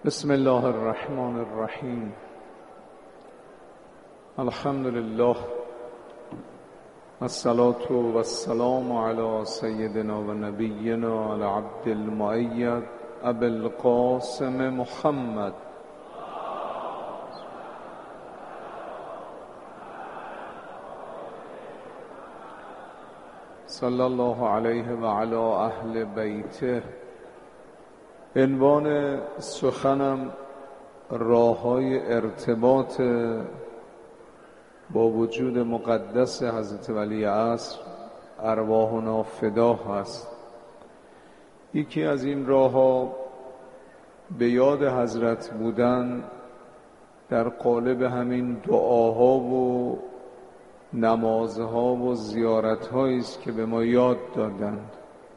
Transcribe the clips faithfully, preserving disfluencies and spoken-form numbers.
بسم الله الرحمن الرحیم. الحمد لله والصلاة والسلام على سيدنا و نبینا العبد المؤید ابی القاسم محمد صلی الله علیه و علی اهل بیته. عنوان سخنم راه‌های ارتباط با وجود مقدس حضرت ولی عصر ارواحنا فدا هست. یکی از این راه‌ها به یاد حضرت بودن در قالب همین دعاها و نمازها و زیارت‌هایی است که به ما یاد دادند.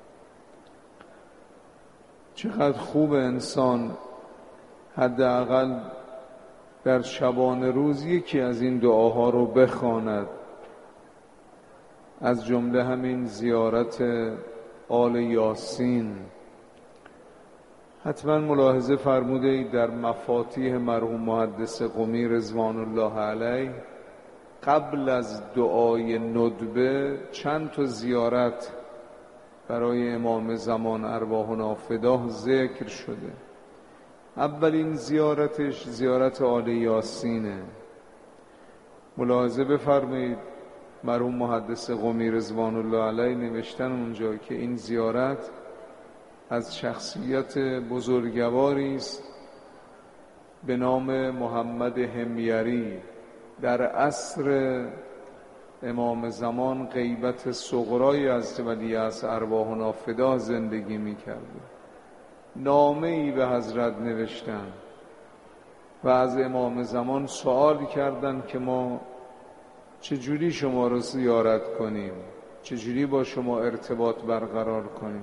چقدر خوب انسان حداقل در شبانه روز یکی از این دعاها رو بخواند، از جمله همین زیارت آل یاسین. حتما ملاحظه فرموده اید در مفاتیح مرحوم محدث قمی رضوان الله علیه قبل از دعای ندبه چند تا زیارت برای امام زمان ارواحنا فدا ذکر شده. اولین زیارتش زیارت آل یاسینه. ملاحظه بفرمایید مرحوم محدث قمی رضوان الله علیه نوشتن اونجا که این زیارت از شخصیت بزرگواری است به نام محمد حمیری. در عصر امام زمان غیبت صغرای از ولی عصر ارواحنا فدا زندگی می‌کرده. نامه ای به حضرت نوشتن و از امام زمان سوال کردند که ما چجوری شما رو زیارت کنیم، چجوری با شما ارتباط برقرار کنیم.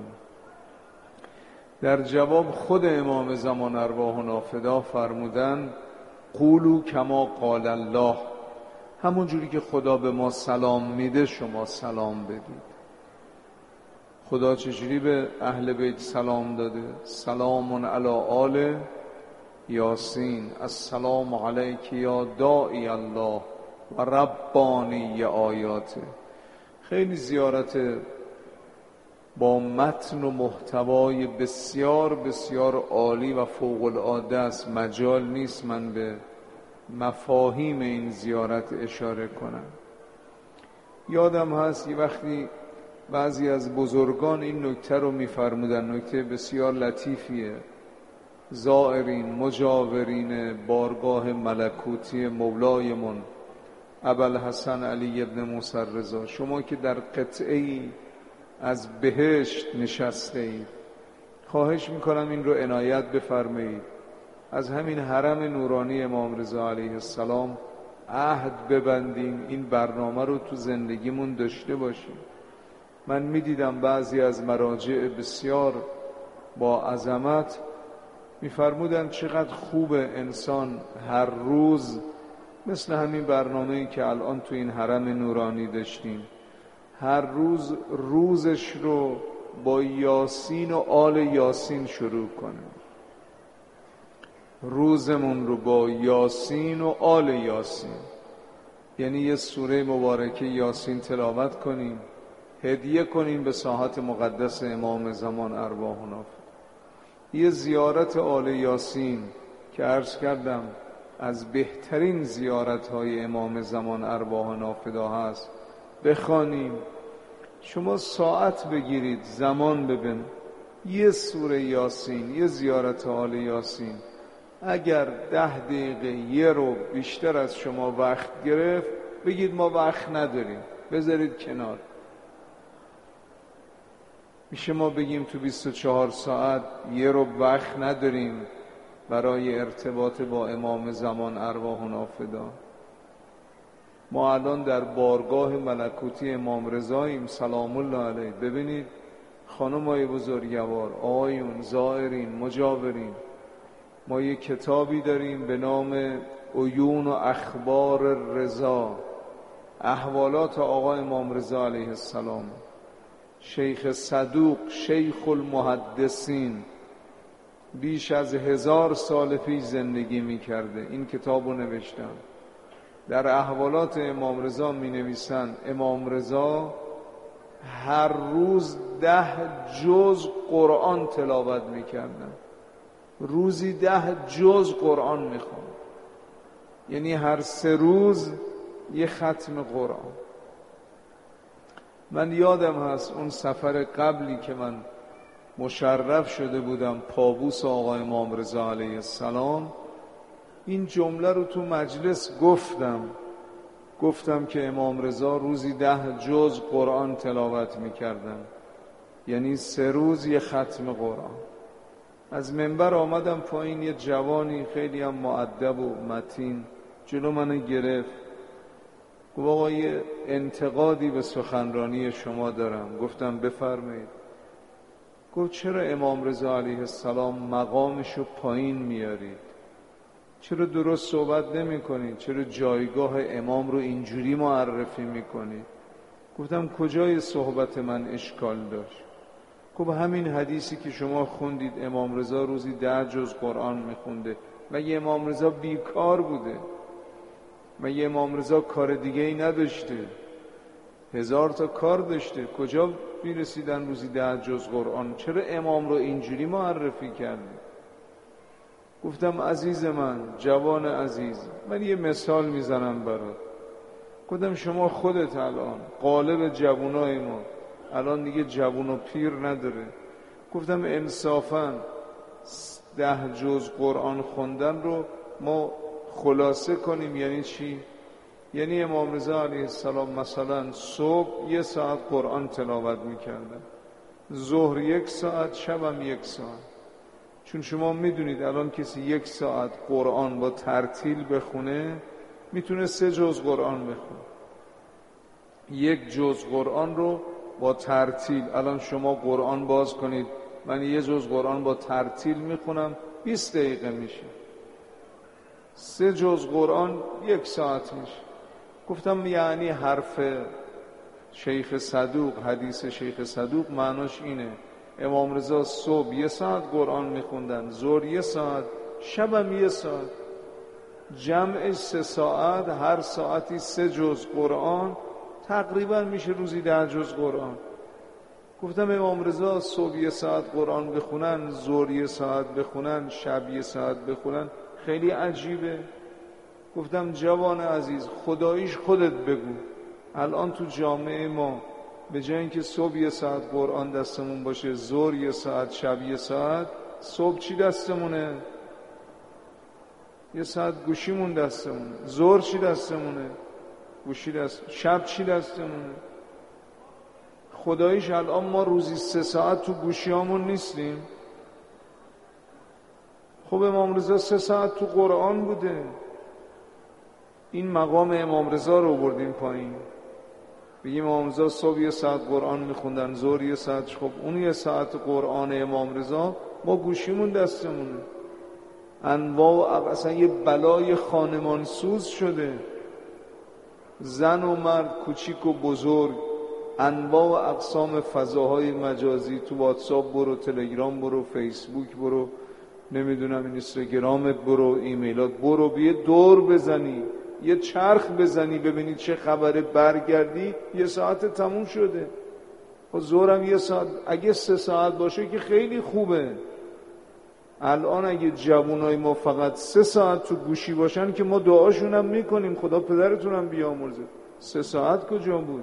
در جواب خود امام زمان ارواحنا فدا فرمودند قولوا کما قال الله، همون جوری که خدا به ما سلام میده شما سلام بدید. خدا چجوری به اهل بیت سلام داده؟ سلام علی آل یاسین، السلام علیک یا داعی الله و ربانی آیاته. خیلی زیارت با متن و محتوای بسیار بسیار عالی و فوق العاده است. مجال نیست من به مفاهیم این زیارت اشاره کنم. یادم هست یه وقتی بعضی از بزرگان این نکته رو می‌فرمودن، نکته بسیار لطیفیه. زائرین مجاورین بارگاه ملکوتی مولایمون ابوالحسن علی ابن موسی رضا، شما که در قطعه‌ای از بهشت نشسته اید، خواهش میکنم این رو عنایت بفرمایید از همین حرم نورانی امام رضا علیه السلام عهد ببندیم این برنامه رو تو زندگیمون داشته باشیم. من میدیدم بعضی از مراجع بسیار با عظمت میفرمودن چقدر خوب انسان هر روز مثل همین برنامه‌ای که الان تو این حرم نورانی داشتیم، هر روز روزش رو با یاسین و آل یاسین شروع کنیم. روزمون رو با یاسین و آل یاسین، یعنی یه سوره مبارکه یاسین تلاوت کنیم، هدیه کنیم به ساحت مقدس امام زمان ارواحنا. یه زیارت آل یاسین که عرض کردم از بهترین زیارت‌های امام زمان ارواحنا فدا هست، بخوانیم. شما ساعت بگیرید، زمان ببین، یه سوره یاسین، یه زیارت آل یاسین، اگر ده دقیقه یه رو بیشتر از شما وقت گرفت، بگید ما وقت نداریم، بذارید کنار. میشه ما بگیم تو بیست و چهار ساعت یه رو وقت نداریم برای ارتباط با امام زمان ارواحنا فدا. ما الان در بارگاه ملکوتی امام رضاییم سلام الله علیه. ببینید خانمای بزرگوار، آقایون، زائرین، مجاورین، ما یک کتابی داریم به نام عیون و اخبار رضا، احوالات آقا امام رضا علیه السلام. شیخ صدوق، شیخ المحدثین، بیش از هزار سال پیش زندگی میکرده. این کتاب رو نوشتم. در احوالات امام رضا می نویسند امام رضا هر روز ده جز قرآن تلاوت میکردن. روزی ده جز قرآن میخوان، یعنی هر سه روز یه ختم قرآن. من یادم هست اون سفر قبلی که من مشرف شده بودم پابوس آقا امام رضا علیه السلام، این جمله رو تو مجلس گفتم گفتم که امام رضا روزی ده جز قرآن تلاوت میکردن، یعنی سه روز یه ختم قرآن. از منبر آمدم پایین، یه جوانی خیلی هم مؤدب و متین جلو من گرفت، گفت آقا یه انتقادی به سخنرانی شما دارم. گفتم بفرمایید. گفت چرا امام رضا علیه السلام مقامشو پایین میارید؟ چرا درست صحبت نمی کنید؟ چرا جایگاه امام رو اینجوری معرفی میکنید؟ گفتم کجای صحبت من اشکال داشت؟ گفت همین حدیثی که شما خوندید امام رضا روزی ده جز قرآن میخونده. مگه امام رضا بیکار بوده؟ مگه امام رضا کار دیگه ای نداشته؟ هزار تا کار داشته، کجا میرسیدن روزی ده جز قرآن؟ چرا امام رو اینجوری معرفی کردید؟ گفتم عزیز من، جوان عزیز، من یه مثال میزنم برات. گفتم شما خودت الان قالب جوانای ما الان دیگه جوان و پیر نداره. گفتم انصافاً ده جز قرآن خوندن رو ما خلاصه کنیم یعنی چی؟ یعنی امام رضا علیه السلام مثلا صبح یه ساعت قرآن تلاوت میکردن، ظهر یک ساعت، شبم یک ساعت. چون شما میدونید الان کسی یک ساعت قرآن با ترتیل بخونه میتونه سه جز قرآن بخونه. یک جز قرآن رو با ترتیل، الان شما قرآن باز کنید من یه جز قرآن با ترتیل میخونم بیست دقیقه میشه. سه جز قرآن یک ساعت میشه. گفتم یعنی حرف شیخ صدوق، حدیث شیخ صدوق معناش اینه امام رضا صبح یه ساعت قرآن میخوندن، ظهر یه ساعت، شبم یه ساعت، جمعش سه ساعت، هر ساعتی سه جز قرآن، تقریبا میشه روزی ده جز قرآن. گفتم امام رضا صبح یه ساعت قرآن بخونن، ظهر یه ساعت بخونن، شب یه ساعت بخونن، خیلی عجیبه. گفتم جوان عزیز خداییش خودت بگو، الان تو جامعه ما به جای اینکه صبح یه ساعت قرآن دستمون باشه، ظهر یه ساعت، شب یه ساعت، صبح چی دستمونه؟ یه ساعت گوشیمون دستمونه. ظهر چی دستمونه؟ گوشی دست. شب چی دستمونه؟ خداییش الان ما روزی سه ساعت تو گوشیامون نیستیم. خب امام رضا سه ساعت تو قرآن بوده. این مقام امام رضا رو بردیم پایین. بگیم امام رضا صبح یه ساعت قرآن میخوندن، ظهر یه ساعت. خب اون یه ساعت قرآن امام رضا ما گوشیمون دستمونه. انواع اصلا یه بلای خانمانسوز شده، زن و مرد، کوچیک و بزرگ، انواع اقسام فضاهای مجازی، تو واتساپ برو، تلگرام برو، فیسبوک برو، نمیدونم اینستاگرامت برو، ایمیلات برو، بیه دور بزنی، یه چرخ بزنی ببینی چه خبره، برگردی یه ساعت تموم شده. خب ظهرم یه ساعت، اگه سه ساعت باشه که خیلی خوبه. الان اگه جوانای ما فقط سه ساعت تو گوشی باشن که ما دعاشون هم میکنیم خدا پدرتونم بیامرزه. سه ساعت کجا بود؟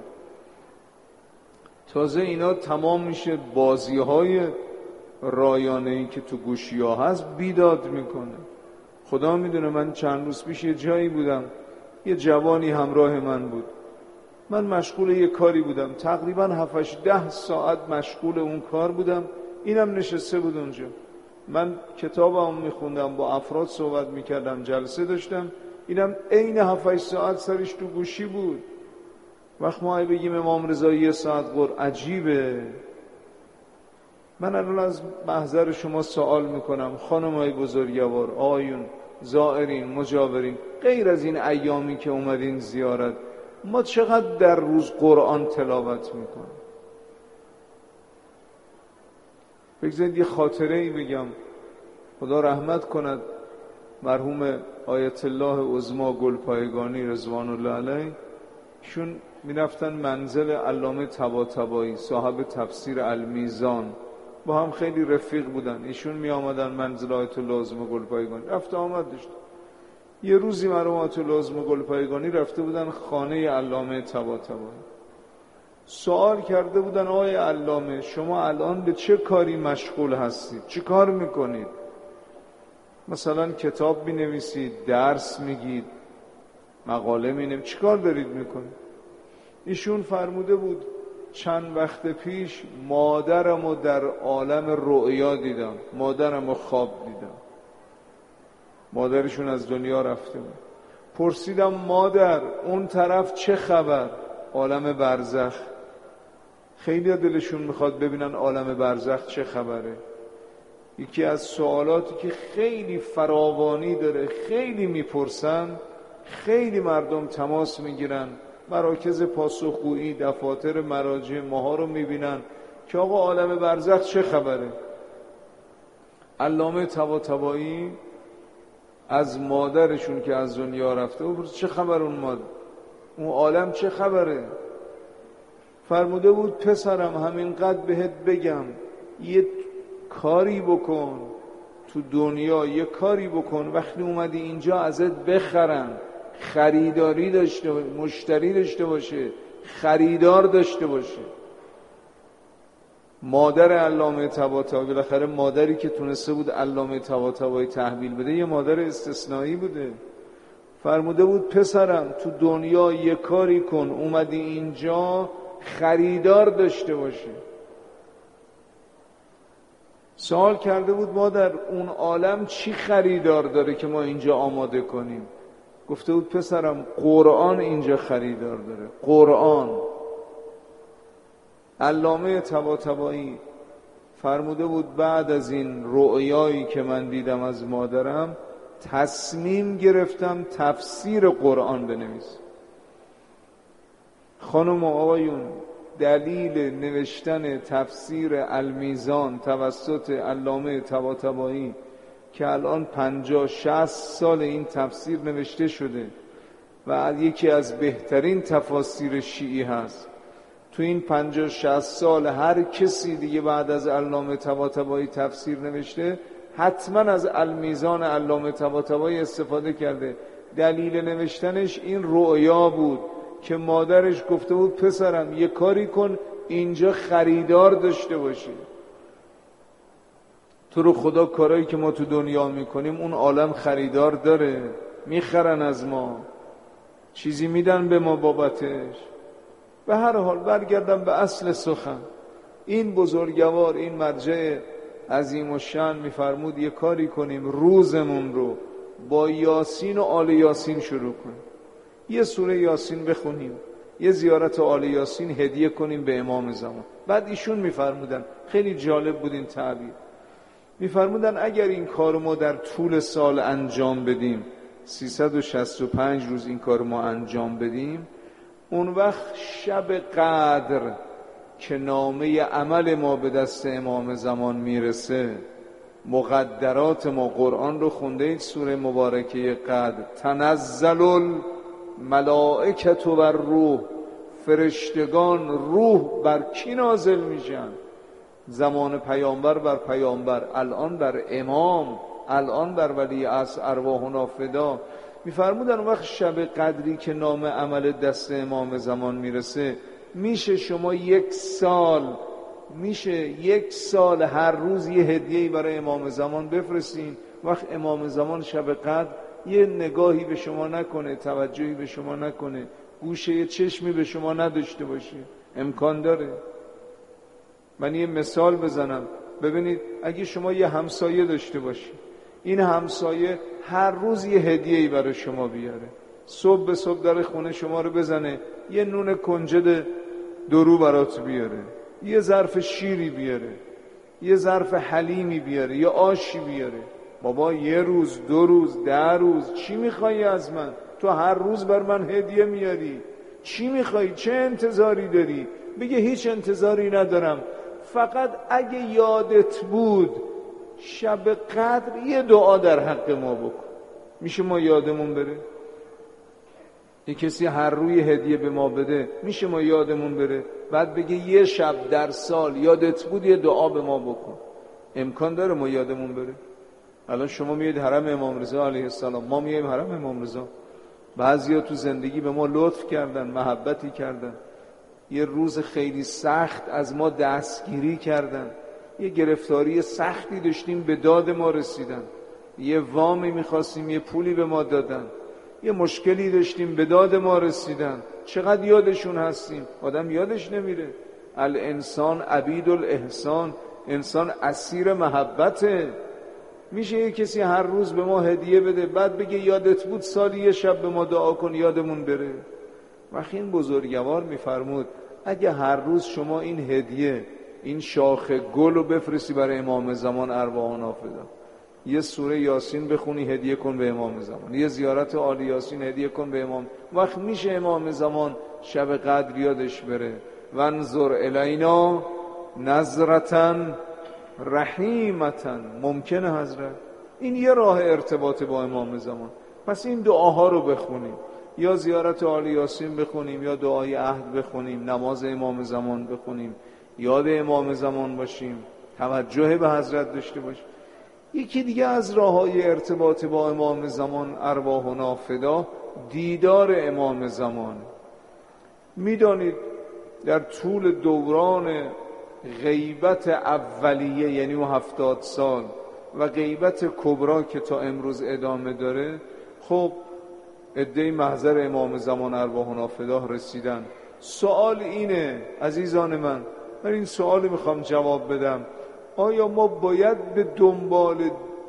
تازه اینا تمام میشه بازی های رایانه‌ای که تو گوشی ها هست بیداد میکنه. خدا میدونه من چند روز پیش یه جایی بودم، یه جوانی همراه من بود، من مشغول یه کاری بودم، تقریبا هفتش ده ساعت مشغول اون کار بودم، اینم نشسته بود اونجا. من کتابم میخوندم، با افراد صحبت میکردم، جلسه داشتم، اینم عین هفتش ساعت سرش تو گوشی بود. وقت ما بگیم امام رضا یه ساعت قرآن، عجیبه. من الان از محضر شما سوال میکنم، خانمای بزرگوار، آقایون، زائرین، مجاورین، غیر از این ایامی که اومدین زیارت، ما چقدر در روز قرآن تلاوت میکنیم؟ بگذارید یه خاطره ای بگم. خدا رحمت کند مرحوم آیت الله عظما گلپایگانی رضوان الله علیه، ایشون میرفتن منزل علامه طباطبایی صاحب تفسیر المیزان، با هم خیلی رفیق بودن. ایشون می آمدن منزل آیت الله عظما گلپایگانی، رفت آمد داشت. یه روزی مرحوم آیت الله عظما گلپایگانی رفته بودن خانه علامه طباطبایی، سوال کرده بودن آقای علامه شما الان به چه کاری مشغول هستید؟ چه کار میکنید؟ مثلا کتاب بینویسید، درس میگید، مقاله مینویسید، چه کار دارید میکنید؟ ایشون فرموده بود چند وقت پیش مادرمو در عالم رؤیا دیدم، مادرمو خواب دیدم. مادرشون از دنیا رفته بود. پرسیدم مادر اون طرف چه خبر؟ عالم برزخ. خیلی دلشون میخواد ببینن عالم برزخ چه خبره. یکی از سوالاتی که خیلی فراوانی داره، خیلی میپرسن، خیلی مردم تماس میگیرن، مراکز پاسخگویی، دفاتر مراجع ماها رو میبینن که آقا عالم برزخ چه خبره. علامه طباطبایی از مادرشون که از دنیا رفته بود چه خبر اون مادر، اون عالم چه خبره؟ فرموده بود پسرم همینقدر بهت بگم یه کاری بکن تو دنیا، یه کاری بکن وقتی اومدی اینجا ازت بخرن، خریداری داشته باشه، مشتری داشته باشه، خریدار داشته باشه. مادر علامه طباطبایی، بالاخره مادری که تونسته بود علامه طباطبایی تحویل بده یه مادر استثنایی بوده. فرموده بود پسرم تو دنیا یه کاری کن اومدی اینجا خریدار داشته باشه. سوال کرده بود مادر اون عالم چی خریدار داره که ما اینجا آماده کنیم؟ گفته بود پسرم قرآن اینجا خریدار داره، قرآن. علامه طباطبایی فرموده بود بعد از این رؤیایی که من دیدم از مادرم تصمیم گرفتم تفسیر قرآن بنویسم. خانم و آقایون، دلیل نوشتن تفسیر المیزان توسط علامه طباطبایی که الان پنجاه شصت سال این تفسیر نوشته شده و یکی از بهترین تفاسیر شیعی هست، تو این پنجاه شصت سال هر کسی دیگه بعد از علامه طباطبایی تفسیر نوشته حتما از المیزان علامه طباطبایی استفاده کرده. دلیل نوشتنش این رؤیا بود که مادرش گفته بود پسرم یه کاری کن اینجا خریدار داشته باشی. تو رو خدا کارایی که ما تو دنیا میکنیم اون عالم خریدار داره، میخرن از ما، چیزی میدن به ما بابتش. به هر حال برگردم به اصل سخن. این بزرگوار، این مرجع عظیم الشأن میفرمود یه کاری کنیم روزمون رو با یاسین و آل یاسین شروع کنیم، یه سوره یاسین بخونیم، یه زیارت آل یاسین هدیه کنیم به امام زمان. بعد ایشون میفرمودن، خیلی جالب بود این تعبیر، میفرمودن اگر این کار ما در طول سال انجام بدیم، سیصد و شصت و پنج روز این کار ما انجام بدیم، اون وقت شب قدر که نامه عمل ما به دست امام زمان میرسه، مقدرات ما، قرآن رو خونده اید سوره مبارکه قدر، تنزل الملائکة و روح، فرشتگان روح بر کی نازل میشن؟ زمان پیامبر بر پیامبر، الان بر امام، الان بر ولی عصر ارواحنا فدا. میفرمودن اون وقت شب قدری که نام عمل دست امام زمان میرسه، میشه شما یک سال میشه یک سال هر روز یه هدیه‌ای برای امام زمان بفرستین. وقت امام زمان شب قدر یه نگاهی به شما نکنه، توجهی به شما نکنه، گوشه یه چشمی به شما نداشته باشه، امکان داره. من یه مثال بزنم، ببینید اگه شما یه همسایه داشته باشید، این همسایه هر روز یه هدیه‌ای برای شما بیاره، صبح به صبح در خونه شما رو بزنه، یه نون کنجد درو برات بیاره، یه ظرف شیری بیاره، یه ظرف حلیمی بیاره، یه آشی بیاره. بابا یه روز، دو روز، ده روز، چی میخوایی از من؟ تو هر روز بر من هدیه میاری، چی میخوایی؟ چه انتظاری داری؟ بگه هیچ انتظاری ندارم، فقط اگه یادت بود شب قدر یه دعا در حق ما بکن. میشه ما یادمون بره؟ یه کسی هر روی هدیه به ما بده، میشه ما یادمون بره؟ بعد بگه یه شب در سال یادت بود یه دعا به ما بکن. امکان داره ما یادمون بره؟ الان شما میید حرم امام رضا علیه السلام، ما میایم حرم امام رضا. بعضیا تو زندگی به ما لطف کردن، محبتی کردن، یه روز خیلی سخت از ما دستگیری کردن، یه گرفتاری سختی داشتیم به داد ما رسیدن، یه وامی میخواستیم یه پولی به ما دادن، یه مشکلی داشتیم به داد ما رسیدن. چقدر یادشون هستیم؟ آدم یادش نمیره. الانسان عبید الاحسان، انسان اسیر محبته. میشه یه کسی هر روز به ما هدیه بده بعد بگه یادت بود سالی یه شب به ما دعا کن یادمون بره؟ وقتی این بزرگوار میفرمود اگه هر روز شما این هدیه، این شاخ گل رو بفرستی برای امام زمان ارواح نافذه، یه سوره یاسین بخونی هدیه کن به امام زمان، یه زیارت آل یاسین هدیه کن به امام، وقت میشه امام زمان شب قدر یادش بره. وانظر الینا نظرتن رحیمتن. ممکنه حضرت؟ این یه راه ارتباط با امام زمان. پس این دعاها رو بخونیم، یا زیارت آل یاسین بخونیم، یا دعای عهد بخونیم، نماز امام زمان بخونیم، یاد امام زمان باشیم، توجه به حضرت داشته باشیم. یکی دیگه از راه‌های ارتباط با امام زمان ارواحنا فدا دیدار امام زمان. میدانید در طول دوران غیبت اولیه یعنی اون هفتاد سال و غیبت کبرا که تا امروز ادامه داره، خب عده‌ای محضر امام زمان ارواحنا فدا رسیدن. سوال اینه عزیزان من، من این سوال میخوام جواب بدم، آیا ما باید به دنبال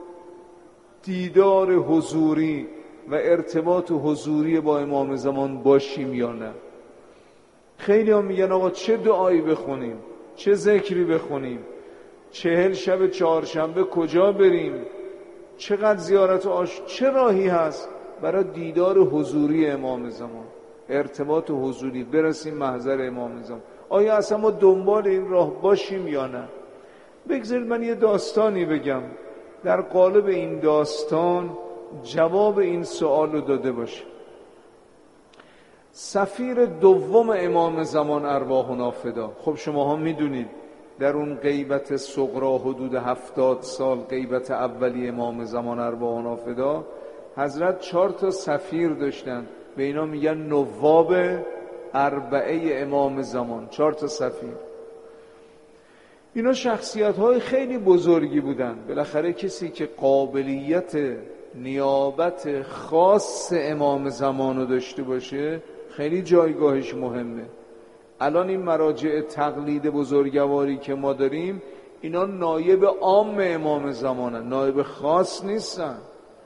دیدار حضوری و ارتباط حضوری با امام زمان باشیم یا نه؟ خیلی هم میگن آقا چه دعایی بخونیم، چه ذکری بخونیم، چهل شب چهارشنبه کجا بریم، چقدر زیارت آش، چه راهی هست برای دیدار حضوری امام زمان، ارتباط حضوری، برسیم محضر امام زمان؟ آیا اصلا ما دنبال این راه باشیم یا نه؟ بگذارید من یه داستانی بگم، در قالب این داستان جواب این سوال رو داده باشه. سفیر دوم امام زمان ارواحنا فدا، خب شماها میدونید در اون غیبت صغرا حدود هفتاد سال، غیبت اولی امام زمان ارواحنا فدا، حضرت چهار تا سفیر داشتن، به اینا میگن نواب اربعه امام زمان، چهار تا سفیر. اینا شخصیت های خیلی بزرگی بودن. بالاخره کسی که قابلیت نیابت خاص امام زمان رو داشته باشه خیلی جایگاهش مهمه. الان این مراجع تقلید بزرگواری که ما داریم اینا نایب عام امام زمانن، نایب خاص نیستن.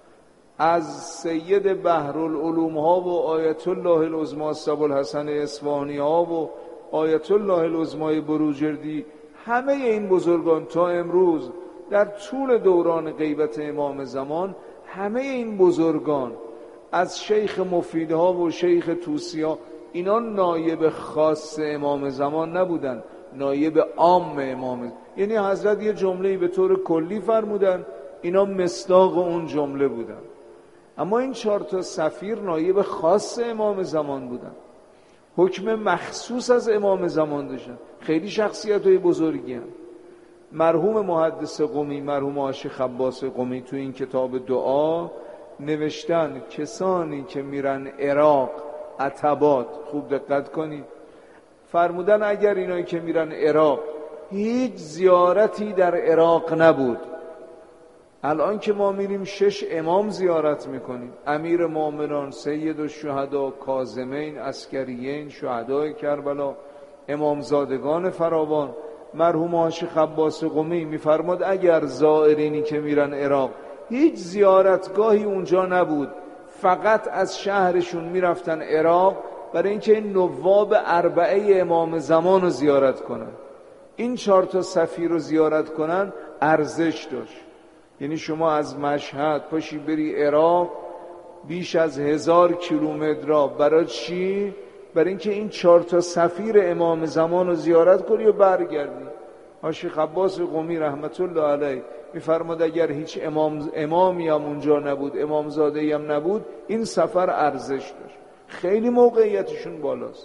از سید بحرالعلوم ها و آیت الله العظمی ابوالحسن اصفهانی ها و آیت الله العظمی بروجردی، همه این بزرگان تا امروز در طول دوران غیبت امام زمان، همه این بزرگان از شیخ مفیدها و شیخ توسی ها، اینا نایب خاص امام زمان نبودن، نایب عام امام. یعنی حضرت یه جمله‌ای به طور کلی فرمودن، اینا مصداق اون جمله بودن. اما این چهار تا سفیر نایب خاص امام زمان بودن، حکم مخصوص از امام زمان داشتن، خیلی شخصیت‌های بزرگی هم. مرحوم محدث قمی، مرحوم عاشق عباس قمی تو این کتاب دعا نوشتن کسانی که میرن عراق عتبات، خوب دقت کنید، فرمودن اگر اینایی که میرن عراق هیچ زیارتی در عراق نبود، الان که ما میریم شش امام زیارت میکنیم، امیر مومنان، سید الشهدا، کاظمین، عسکریین، شهدای کربلا، امامزادگان فراوان. مرحوم عاشق عباس قمی میفرماد اگر زائرینی که میرن عراق هیچ زیارتگاهی اونجا نبود، فقط از شهرشون میرفتن عراق برای اینکه این نواب اربعه امام زمان رو زیارت کنن، این چهار تا سفیر رو زیارت کنن، ارزش داشت. یعنی شما از مشهد پاشی بری عراق بیش از هزار کیلومتر را، برای چی؟ برای اینکه این چهار تا سفیر امام زمان رو زیارت کنی و برگردی. عاشق عباس قمی رحمت الله علیه میفرماد اگر هیچ امام امامی هم اونجا نبود، امامزاده‌ای هم نبود، این سفر ارزش داشت. خیلی موقعیتشون بالاست.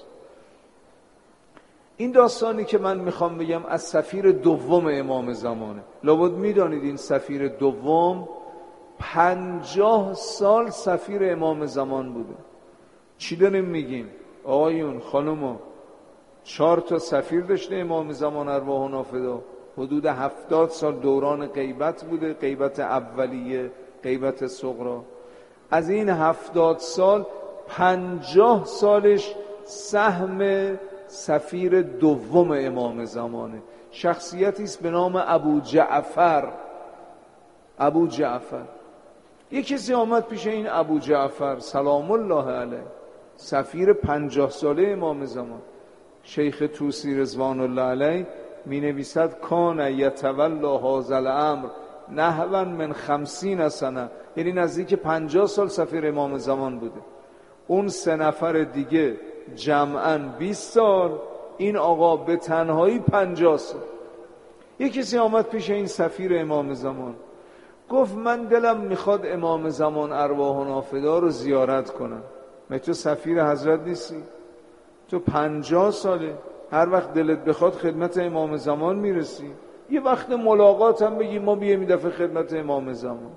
این داستانی که من میخوام بگم از سفیر دوم امام زمانه. لابد میدانید این سفیر دوم پنجاه سال سفیر امام زمان بوده. چی داریم میگیم؟ آقایون، خانوما، چهار تا سفیر داشته امام زمان ارواحنا فدا. حدود هفتاد سال دوران غیبت بوده، غیبت اولیه، غیبت صغرا. از این هفتاد سال پنجاه سالش سهم سفیر دوم امام زمانه. شخصیتی است به نام ابو جعفر. ابو جعفر یک کسی آمد پیش این ابو جعفر سلام الله علیه، سفیر پنجاه ساله امام زمان. شیخ طوسی رضوان الله علیه می نویسد کان یتولا هذا الامر نحوا من خمسین سنه، یعنی نزدیک پنجاه سال سفیر امام زمان بوده. اون سه نفر دیگه جمعاً بیست سال، این آقا به تنهایی پنجاه سال. یک کسی آمد پیش این سفیر امام زمان، گفت من دلم میخواد امام زمان ارواحنا فدا رو زیارت کنم. مگه تو سفیر حضرت نیستی؟ تو پنجاه ساله هر وقت دلت بخواد خدمت امام زمان میرسی. یه وقت ملاقات هم بگی ما بیایم این دفعه خدمت امام زمان.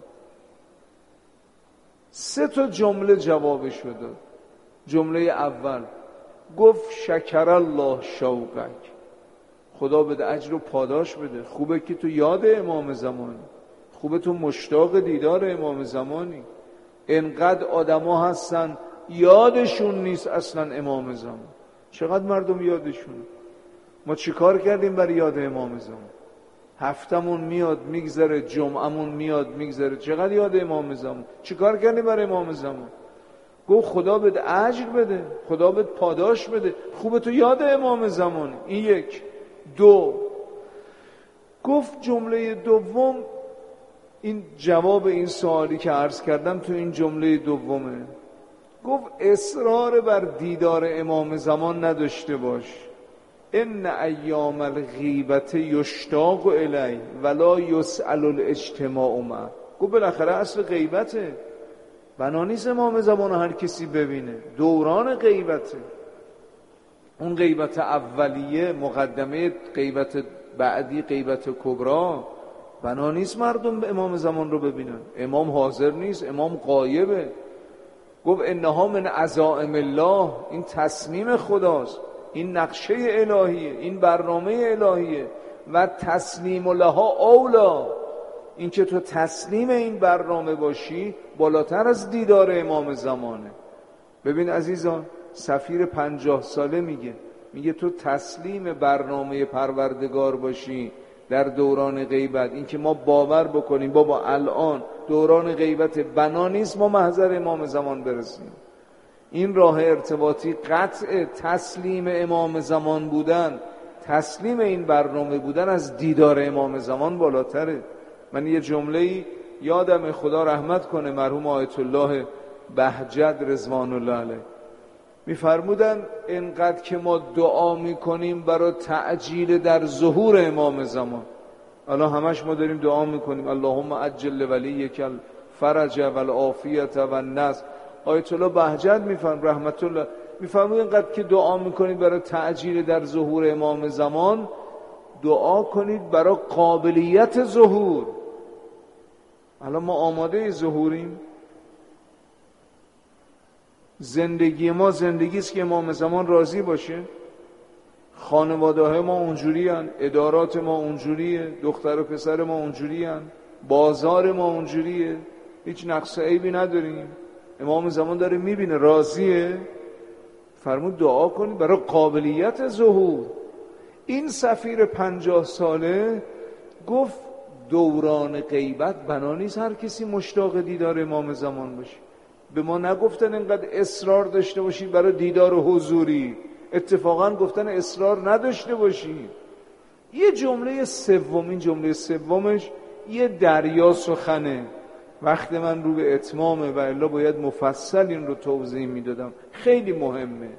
سه تا جمله جوابش داد. جمله اول گفت شکر الله شوقک، خدا بده اجر و پاداش بده، خوبه که تو یاد امام زمانی، خوبه تو مشتاق دیدار امام زمانی. انقدر آدما هستن یادشون نیست اصلا امام زمان. چقدر مردم یادشون. ما چیکار کردیم برای یاد امام زمان؟ هفتمون میاد میگذره، جمعمون میاد میگذره، چقدر یاد امام زمان. چیکار کردیم برای امام زمان؟ گفت خدا بده اجر بده، خدا بده پاداش بده، خوبه تو یاد امام زمان. این یک. دو، گفت جمله دوم، این جواب این سوالی که عرض کردم تو این جمله دومه. گفت اصرار بر دیدار امام زمان نداشته باش. ان ایام الغیبت یشتاق الی ولا یسأل الاجتماع معه. گفت بالاخره اصل غیبته، بنا نیست امام زمان هر کسی ببینه، دوران غیبته. اون غیبت اولیه مقدمه غیبت بعدی، غیبت کبرا، بنا نیست مردم به امام زمان رو ببینن. امام حاضر نیست، امام غایبه. گفت انها من عزائم الله، این تصمیم خداست، این نقشه الهیه، این برنامه الهیه. و تسلیم لها اولا، این که تو تسلیم این برنامه باشی بالاتر از دیدار امام زمانه. ببین عزیزان، سفیر پنجاه ساله میگه میگه تو تسلیم برنامه پروردگار باشی در دوران غیبت. این که ما باور بکنیم بابا الان دوران غیبت، بنا نیست ما محضر امام زمان برسیم. این راه ارتباطی قطع تسلیم امام زمان بودن، تسلیم این برنامه بودن از دیدار امام زمان بالاتره. من یه جمله‌ای یادم، خدا رحمت کنه، مرحوم آیت الله بهجت رضوان الله علیه میفرمودن اینقدر که ما دعا میکنیم برای تعجیل در ظهور امام زمان. الان همش ما داریم دعا میکنیم اللهم عجل ولیک الفرج والعافیت والنصر. آیت الله بهجت میفرم رحمت الله میفرمود اینقدر که دعا میکنید برای تعجیل در ظهور امام زمان، دعا کنید برای قابلیت ظهور. الان ما آماده ظهوریم. زندگی ما زندگی است که امام زمان راضی باشه. خانواده های ما اونجوری هن، ادارات ما اونجوریه، دختر و پسر ما اونجوری هن، بازار ما اونجوریه، هیچ نقص و عیبی نداریم. امام زمان داره میبینه راضیه، فرمود دعا کنید برای قابلیت ظهور. این سفیر پنجاه ساله گفت دوران غیبت بنا نیست هر کسی مشتاق دیدار امام زمان باشه. به ما نگفتن اینقدر اصرار داشته باشی برای دیدار حضوری، اتفاقا گفتن اصرار نداشته باشی. یه جمله سوم، این جمله سومش یه دریا سخنه، وقت من رو به اتمامه و الا باید مفصل این رو توضیح میدادم، خیلی مهمه.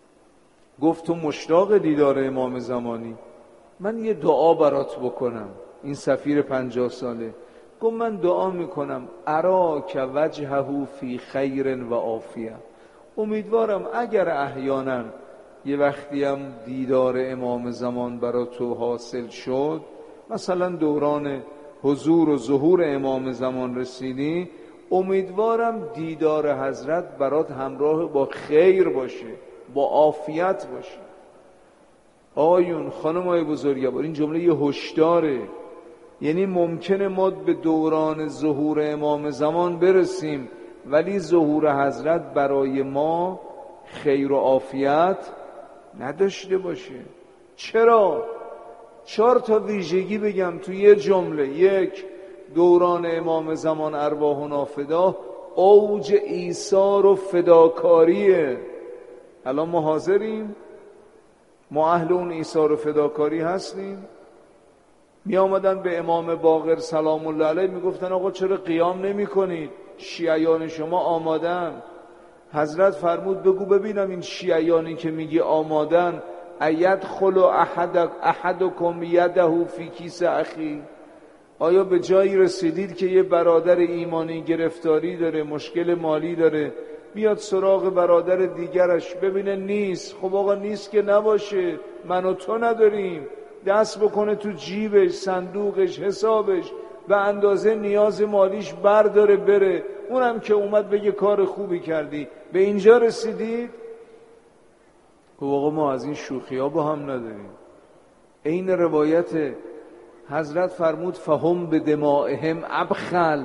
گفت تو مشتاق دیدار امام زمانی، من یه دعا برات بکنم. این سفیر پنجاه ساله، گفت من دعا میکنم اراک وجهه فی خیر و عافیه، امیدوارم اگر احیانا یه وقتی هم دیدار امام زمان برا تو حاصل شد، مثلا دوران حضور و ظهور امام زمان رسیدی، امیدوارم دیدار حضرت برات همراه با خیر باشه، با عافیت باشه. آیون خانمای بزرگوار، این جمله یه هشداره. یعنی ممکنه ما به دوران ظهور امام زمان برسیم ولی ظهور حضرت برای ما خیر و عافیت نداشته باشه. چرا؟ چهار تا ویژگی بگم تو یه جمله. یک، دوران امام زمان ارواحنا فدا اوج ایثار و فداکاریه. الان ما حاضریم؟ ما اهل اون ایثار و فداکاری هستیم؟ می آمدن به امام باقر سلام الله علیه می گفتن آقا چرا قیام نمی کنید؟ شیعیان شما آمادن. حضرت فرمود بگو ببینم این شیعیانی که میگی آمادن، ایدخل احد احدکم یده فی کیس اخی، آیا به جایی رسیدید که یه برادر ایمانی گرفتاری داره، مشکل مالی داره، بیاد سراغ برادر دیگرش ببینه نیست؟ خب آقا نیست که نباشه، من و تو نداریم، دست بکنه تو جیبش، صندوقش، حسابش، به اندازه نیاز مالیش برداره بره، اونم که اومد بگه کار خوبی کردی. به اینجا رسیدید؟ خب آقا ما از این شوخی ها با هم نداریم. این روایت حضرت فرمود فهم به دمائهم ابخل،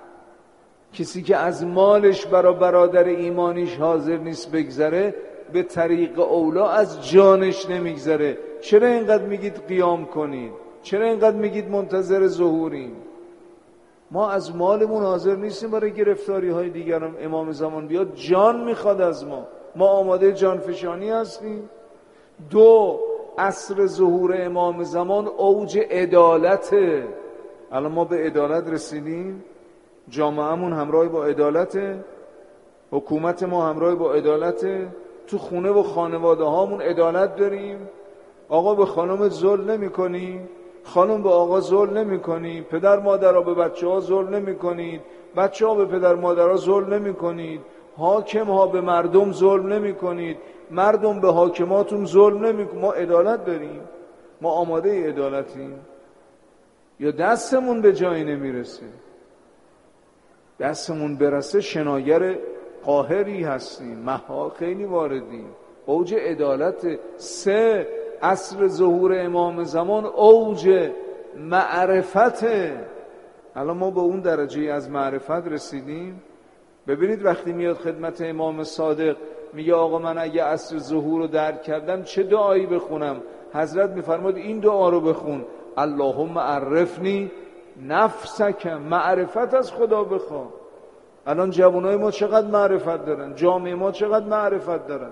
کسی که از مالش برا برادر ایمانیش حاضر نیست بگذره، به طریق اولا از جانش نمیگذره. چرا اینقدر میگید قیام کنید؟ چرا اینقدر میگید منتظر ظهوریم؟ ما از مالمون حاضر نیستیم برای گرفتاری های دیگران. امام زمان بیاد جان میخواد از ما، ما آماده جانفشانی هستیم. دو، عصر ظهور امام زمان اوج عدالته. الان ما به عدالت رسیدیم، جامعهمون همراه با عدالته، حکومت ما همراه با عدالته، تو خونه و خانواده هامون عدالت داریم. آقا به خانم ظلم نمی کنی، خانم به آقا ظلم نمی کنی، پدر مادرها به بچه ها ظلم نمی کنید، بچه ها به پدر مادرها ظلم نمی کنید، حاکم ها به مردم ظلم نمی کنید، مردم به حاکماتون ظلم نمی کنید. ما عدالت داریم؟ ما آماده عدالتیم؟ یا دستمون به جایی نمیرسه؟ دستمون برسه شناگر قاهری هستیم، مها خیلی واردیم، اوج عدالت. سه، عصر ظهور امام زمان اوج معرفته. الان ما به اون درجه از معرفت رسیدیم. ببینید وقتی میاد خدمت امام صادق میگه آقا من اگه عصر ظهور رو درک کردم چه دعایی بخونم؟ حضرت میفرماد این دعا رو بخون، اللهم عرفنی نفسک، معرفت از خدا بخواه. الان جوانای ما چقدر معرفت دارن، جامعه ما چقدر معرفت دارن،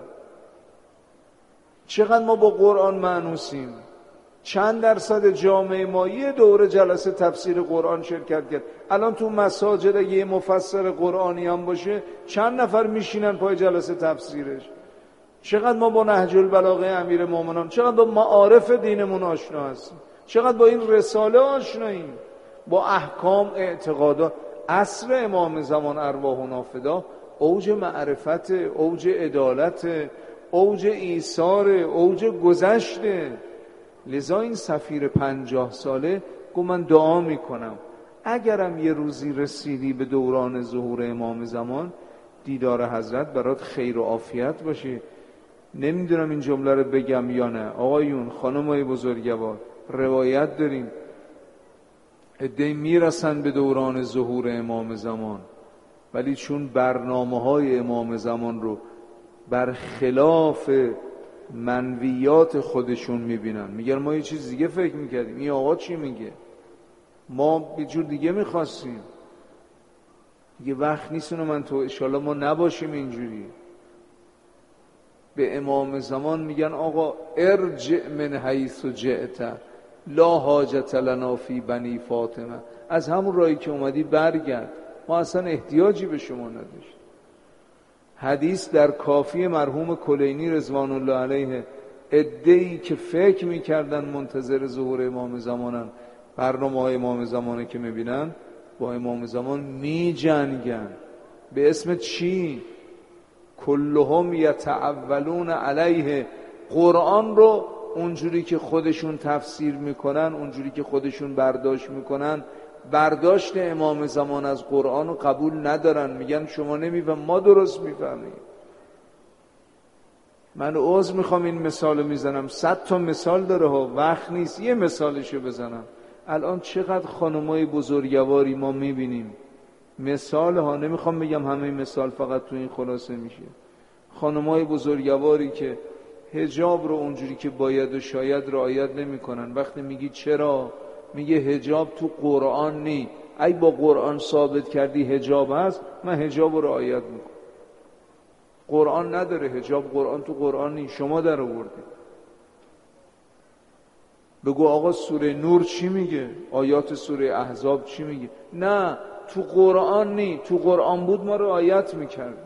چقدر ما با قرآن مانوسیم. چند درصد جامعه ما یه دوره جلسه تفسیر قرآن شرکت کرد؟ الان تو مساجد اگه یه مفسر قرآنی هم باشه چند نفر میشینن پای جلسه تفسیرش؟ چقدر ما با نهج البلاغه امیر مومنان، چقدر با معارف دینمون آشنا هستیم، چقدر با این رساله آشناییم، با احکام، اعتقادات. عصر امام زمان ارواحنا فدا اوج معرفت، اوج عدالت، اوج ایثار، اوج گذشته. لذا این سفیر پنجاه ساله گفت من دعا میکنم اگرم یه روزی رسیدی به دوران ظهور امام زمان، دیدار حضرت برات خیر و عافیت باشه. نمیدونم این جمله رو بگم یا نه. آقایون خانمای بزرگوار، روایت داریم عده‌ای میرسن به دوران ظهور امام زمان ولی چون برنامه های امام زمان رو برخلاف منویات خودشون میبینن، میگن ما یه چیز دیگه فکر میکردیم، این آقا چی میگه، ما یه جور دیگه میخواستیم، دیگه وقت نیست اونو من تو انشالله ما نباشیم اینجوری. به امام زمان میگن آقا ارجع من حیث جئت لا حاجت لنا فی بنی فاطمه، از همون راهی که اومدی برگرد، ما اصلا احتیاجی به شما نداشت. حدیث در کافی مرحوم کلینی رضوان الله علیه، عده‌ای که فکر میکردن منتظر ظهور امام زمانن برنامه های امام زمانه که میبینن با امام زمان می جنگن. به اسم چی؟ کلهم یتعولون علیه. قرآن رو اونجوری که خودشون تفسیر میکنن، اونجوری که خودشون برداشت میکنن، برداشت امام زمان از قرآن رو قبول ندارن. میگن شما نمیفهم، ما درست میفهمیم. من عذر میخوام این مثال میزنم، صد تا مثال داره ها، وقت نیست یه مثالشو بزنم. الان چقدر خانمای بزرگواری ما میبینیم، مثال ها، نمیخوام بگم همه مثال فقط تو این خلاصه میشه. خانمای بزرگواری که حجاب رو اونجوری که باید و شاید رعایت نمیکنن. وقتی میگی چرا، میگه حجاب تو قرآن نی. ای با قرآن ثابت کردی حجاب هست، من حجاب رو رعایت میکنم. قرآن نداره حجاب، قرآن تو قرآن نی، شما در آوردید. بگو آقا سوره نور چی میگه، آیات سوره احزاب چی میگه؟ نه تو قرآن نی، تو قرآن بود ما رعایت میکردیم.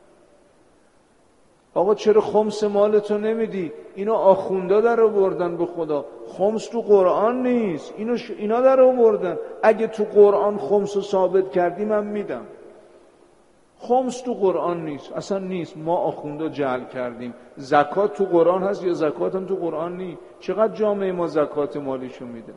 آقا چرا خمس مالتو نمیدی؟ اینو آخوندا در آوردن. به خدا خمس تو قرآن نیست، اینو ش... اینا در آوردن. اگه تو قرآن خمس رو ثابت کردی من میدم. خمس تو قرآن نیست، اصلا نیست، ما آخوندا جعل کردیم. زکات تو قرآن هست یا زکات هم تو قرآن نیست؟ چقدر جامعه ما زکات مالیشو میده؟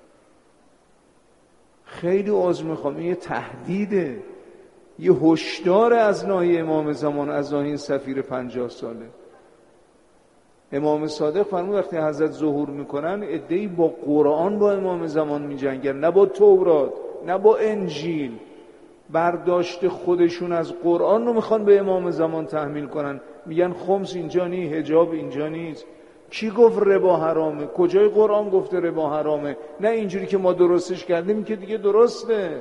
خیلی عذر میخوام، این یه تهدیده، یه هشدار از ناحیه امام زمان، از ناحیه این سفیر پنجاه ساله. امام صادق فرمود وقتی حضرت ظهور میکنن عده‌ای با قرآن با امام زمان میجنگن، نه با تورات نه با انجیل. برداشت خودشون از قرآن رو میخوان به امام زمان تحمیل کنن. میگن خمس اینجا نی، حجاب اینجا نیست. کی گفت ربا حرامه؟ کجای قرآن گفته ربا حرامه؟ نه اینجوری که ما درستش کردیم که دیگه درسته.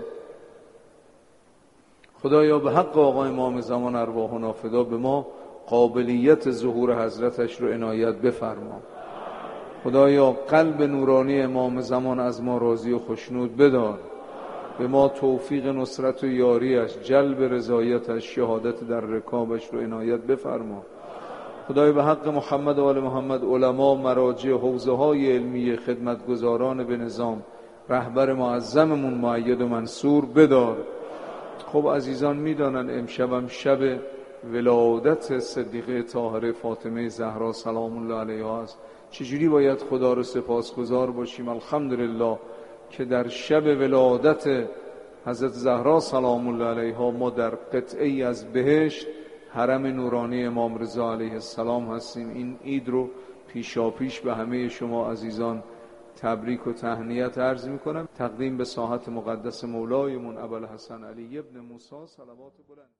خدایا به حق آقا امام زمان ارواحنا فدا به ما قابلیت ظهور حضرتش رو عنایت بفرما. خدایا قلب نورانی امام زمان از ما راضی و خوشنود بدار. به ما توفیق نصرت و یاریش، جلب رضایتش، شهادت در رکابش رو عنایت بفرما. خدای به حق محمد و آل محمد علما، مراجع، حوزه های علمی، خدمتگزاران به نظام، رهبر معظممون مؤید و منصور بدار. خب عزیزان میدانن امشبم شب ولادت صدیقه طاهره فاطمه زهرا سلام الله علیها است. چجوری باید خدا رو سپاسگزار باشیم. الحمدلله که در شب ولادت حضرت زهرا سلام الله علیها ما در قطعی از بهشت حرم نورانی امام رضا علیه السلام هستیم. این عید رو پیشا پیش به همه شما عزیزان تبریک و تهنیت عرض میکنم. تقدیم به ساحت مقدس مولایمون ابوالحسن علی ابن موسی صلوات بلند.